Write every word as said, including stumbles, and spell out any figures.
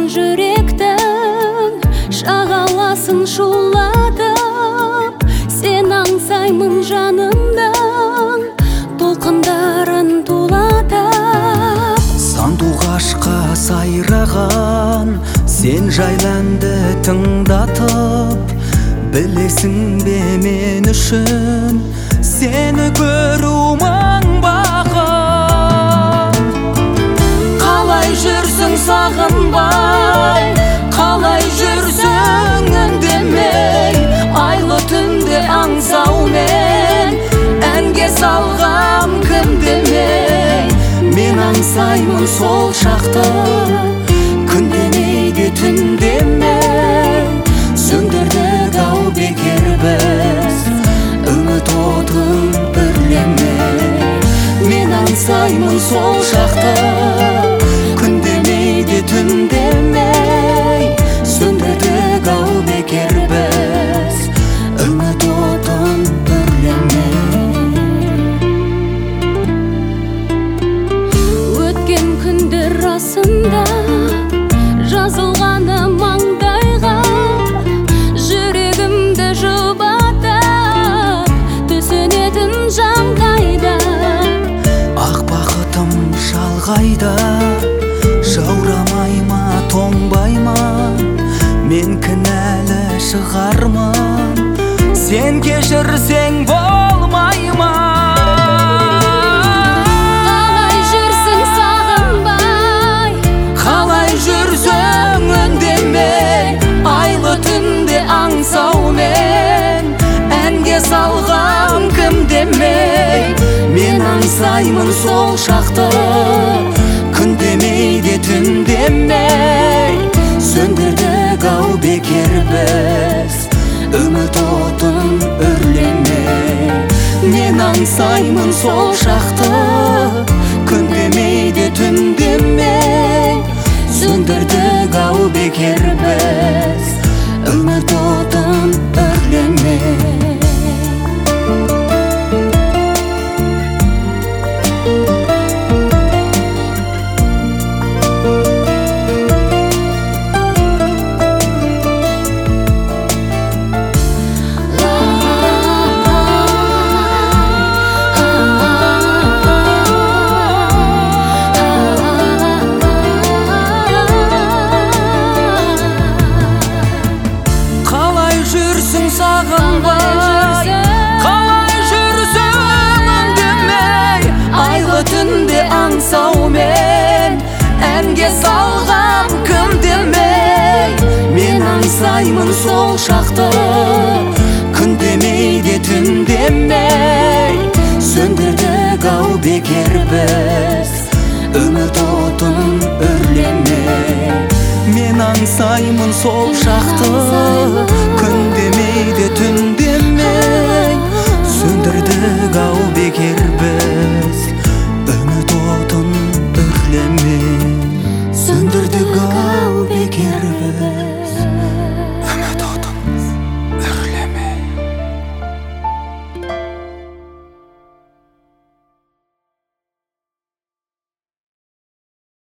жүректің шағаласын шулатып, сен аңсаймын жанымның толқындарын тулатып. Сандуғашқа сайраған сен жайланды тыңдатып, білесің бе мен үшін сені көру мың бақыт. Қалай жүрсің сағынбай, қалай жүрсің үндемей, айлы түнде аңсаумен әнге салғам кім демей. Мен аңсаймын сол шақты, күн демейді түн демей, сөндірдік ау бекер біз үміт отын үрлемей. Мен аңсаймын сол шақты, күн демейді түн демей, сөндірдік ау бекер біз үміт отын үрлемей. Өткен күндер расында жазылғаны маңдайға, жүрегімді жұбатып түсінетін жан қайда. Ақ бақытым шалғайда, жаурамай ма тоңбай ма, мен кінәлі шығармын, сен кешірсең болмай ма. Қалай жүрсің сағынбай, қалай жүрсің үндемей, айлы түнде аңсаумен әнге салғам кім демей. Мен аңсаймын сол шақты, күн демейді түн демей, сөндірдік ау бекер біз үміт отын үрлемей. Мен аңсаймын сол шақты, күн демейді түн демей, сөндірдік ау бекер біз үміт отын үрлемей. Сағынбай, қалай жүрсің үндемей, айлы түнде аңсаумен әнге салғам кім демей. мен аңсаймын сол шақты, күн демейді түн демей, сөндірдік ау бекер біз үміт отын үрлемей. Мен аңсаймын сол шақты, күн демейді түн демей, сөндірдік ау